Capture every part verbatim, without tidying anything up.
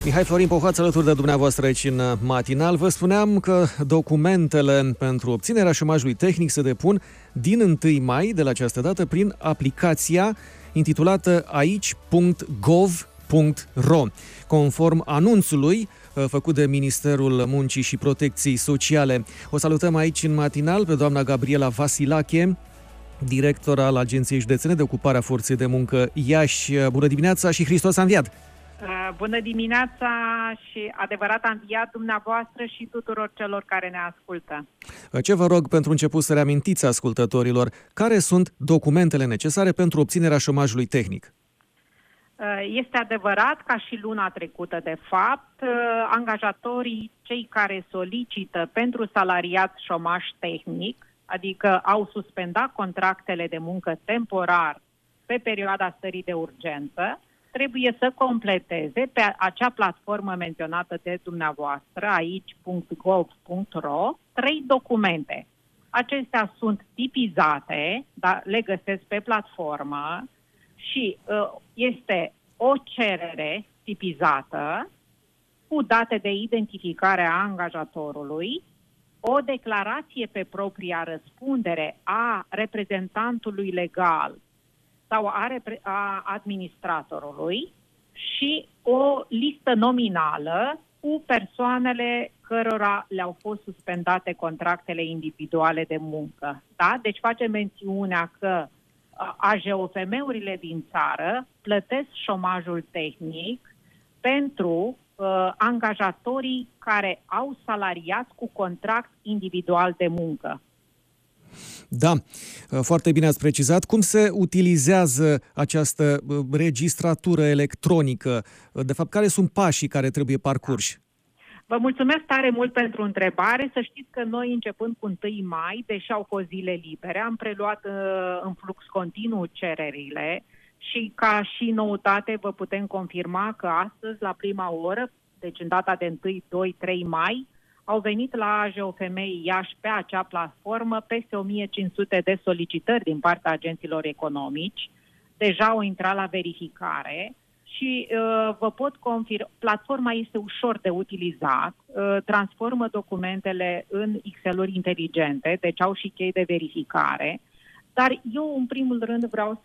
Mihai Florin Pohoaț alături de dumneavoastră aici în matinal. Vă spuneam că documentele pentru obținerea șomajului tehnic se depun din întâi mai de la această dată prin aplicația intitulată aici punct gov punct ro. Conform anunțului făcut de Ministerul Muncii și Protecției Sociale. O salutăm aici în matinal pe doamna Gabriela Vasilache, director al Agenției Județene de Ocupare a Forței de Muncă Iași. Bună dimineața și Hristos a înviat! Bună dimineața și adevărat a înviat dumneavoastră și tuturor celor care ne ascultă. Ce vă rog pentru început să reamintiți ascultătorilor, care sunt documentele necesare pentru obținerea șomajului tehnic? Este adevărat, ca și luna trecută de fapt, angajatorii, cei care solicită pentru salariat șomaj tehnic, adică au suspendat contractele de muncă temporar pe perioada stării de urgență, trebuie să completeze pe acea platformă menționată de dumneavoastră, aici punct gov punct ro, trei documente. Acestea sunt tipizate, dar le găsesc pe platformă și uh, este o cerere tipizată cu date de identificare a angajatorului, o declarație pe propria răspundere a reprezentantului legal sau a, repre- a administratorului și o listă nominală cu persoanele cărora le-au fost suspendate contractele individuale de muncă. Da? Deci face mențiunea că A J O F M-urile din țară plătesc șomajul tehnic pentru uh, angajatorii care au salariați cu contract individual de muncă. Da, foarte bine ați precizat. Cum se utilizează această registratură electronică? De fapt, care sunt pașii care trebuie parcurși? Vă mulțumesc tare mult pentru întrebare. Să știți că noi, începând cu întâi mai, deși au fost zile libere, am preluat uh, în flux continuu cererile și ca și noutate vă putem confirma că astăzi, la prima oră, deci în data de întâi, doi, trei mai, au venit la A J O F M Iași pe acea platformă peste o mie cinci sute de solicitări din partea agenților economici. Deja au intrat la verificare și uh, vă pot confirma, platforma este ușor de utilizat, uh, transformă documentele în Excel-uri inteligente, deci au și chei de verificare, dar eu în primul rând vreau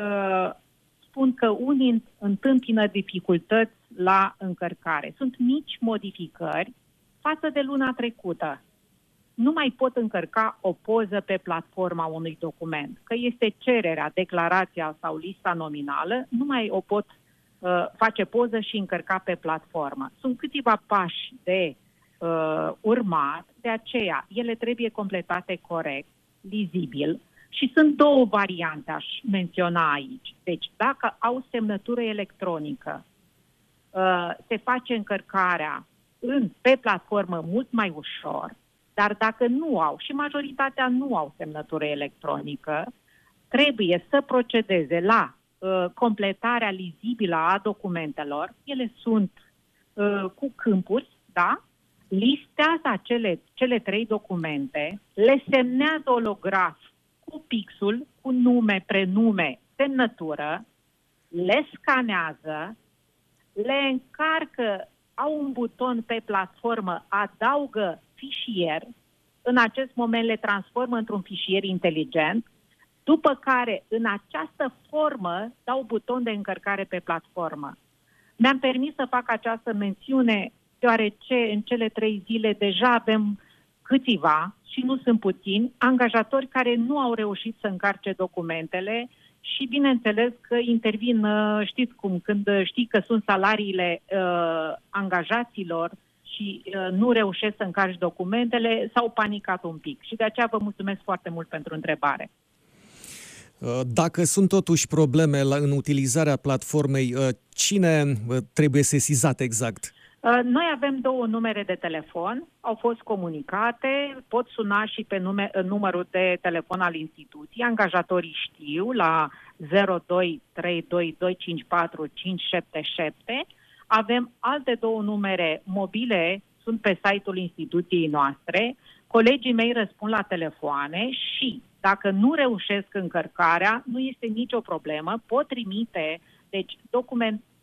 să spun că unii întâmpină dificultăți la încărcare. Sunt mici modificări față de luna trecută. Nu mai pot încărca o poză pe platforma unui document, că este cererea, declarația sau lista nominală, nu mai o pot uh, face poză și încărca pe platformă. Sunt câțiva pași de uh, urmat, de aceea ele trebuie completate corect, lizibil și sunt două variante, aș menționa aici. Deci dacă au semnătură electronică, uh, se face încărcarea în, pe platformă mult mai ușor, dar dacă nu au, și majoritatea nu au semnătură electronică, trebuie să procedeze la uh, completarea lizibilă a documentelor. Ele sunt uh, cu câmpuri, da? Listează acele, cele trei documente, le semnează olograf cu pixul, cu nume, prenume, semnătură, le scanează, le încarcă, au un buton pe platformă, adaugă fișier, în acest moment le transformă într-un fișier inteligent, după care în această formă dau buton de încărcare pe platformă. Mi-am permis să fac această mențiune deoarece în cele trei zile deja avem câțiva, și nu sunt puțini, angajatori care nu au reușit să încarce documentele și bineînțeles că intervin, știți cum, când știi că sunt salariile uh, angajaților și uh, nu reușesc să încarci documentele, s-au panicat un pic. Și de aceea vă mulțumesc foarte mult pentru întrebare. Dacă sunt totuși probleme la, în utilizarea platformei, cine trebuie sesizat exact? Noi avem două numere de telefon, au fost comunicate, pot suna și pe nume, numărul de telefon al instituției, angajatorii știu la zero doi trei doi doi cinci patru cinci șapte șapte. Avem alte două numere mobile, sunt pe site-ul instituției noastre, colegii mei răspund la telefoane și dacă nu reușesc încărcarea, nu este nicio problemă, pot trimite, deci document,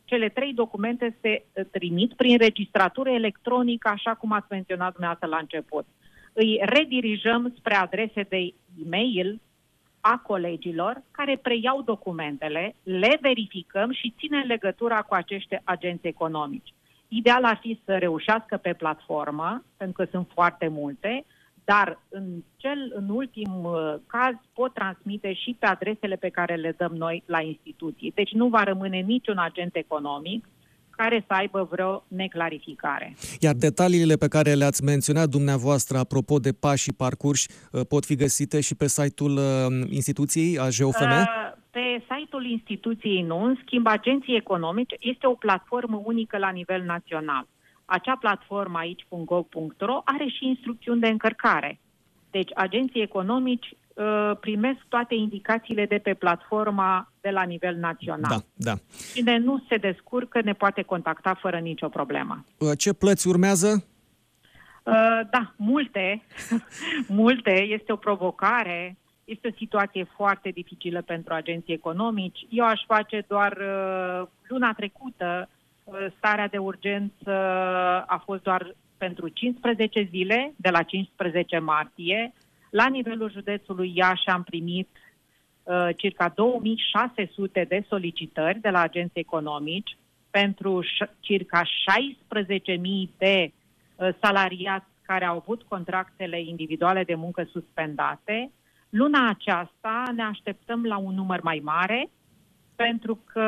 cele trei documente se trimit prin registratură electronică, așa cum ați menționat dumneavoastră la început. Îi redirijăm spre adrese de e-mail a colegilor care preiau documentele, le verificăm și ținem legătura cu acești agenți economici. Ideal ar fi să reușească pe platformă, pentru că sunt foarte multe, dar în cel în ultim uh, caz pot transmite și pe adresele pe care le dăm noi la instituții. Deci nu va rămâne niciun agent economic care să aibă vreo neclarificare. Iar detaliile pe care le-ați menționat dumneavoastră apropo de pașii parcurși pot fi găsite și pe site-ul instituției A J O F M? Pe site-ul instituției nu, în schimb agenții economici este o platformă unică la nivel național. Acea platformă aici punct gov punct ro are și instrucțiuni de încărcare. Deci agenții economici uh, primesc toate indicațiile de pe platforma de la nivel național. Da, da. Cine nu se descurcă ne poate contacta fără nicio problemă. Ce plăți urmează? Uh, da, multe. multe. Este o provocare. Este o situație foarte dificilă pentru agenții economici. Eu aș face doar uh, luna trecută. Starea de urgență a fost doar pentru cincisprezece zile, de la cincisprezece martie. La nivelul județului Iași am primit uh, circa două mii șase sute de solicitări de la agenți economici pentru ș- circa șaisprezece mii de uh, salariați care au avut contractele individuale de muncă suspendate. Luna aceasta ne așteptăm la un număr mai mare, pentru că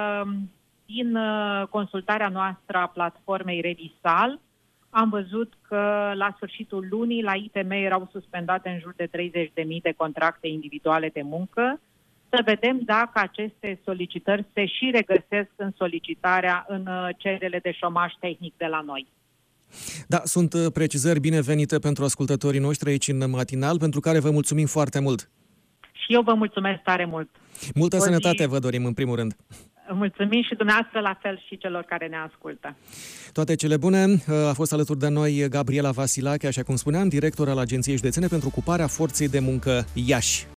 din consultarea noastră a platformei Redisal, am văzut că la sfârșitul lunii la I T M erau suspendate în jur de treizeci de mii de contracte individuale de muncă. Să vedem dacă aceste solicitări se și regăsesc în solicitarea, în cererile de șomaj tehnic de la noi. Da, sunt precizări binevenite pentru ascultătorii noștri aici în matinal, pentru care vă mulțumim foarte mult. Și eu vă mulțumesc tare mult. Multă o sănătate zi... vă dorim în primul rând. Mulțumim și dumneavoastră, la fel și celor care ne ascultă. Toate cele bune. A fost alături de noi Gabriela Vasilache, așa cum spuneam, director al Agenției Județene pentru Ocuparea Forței de Muncă Iași.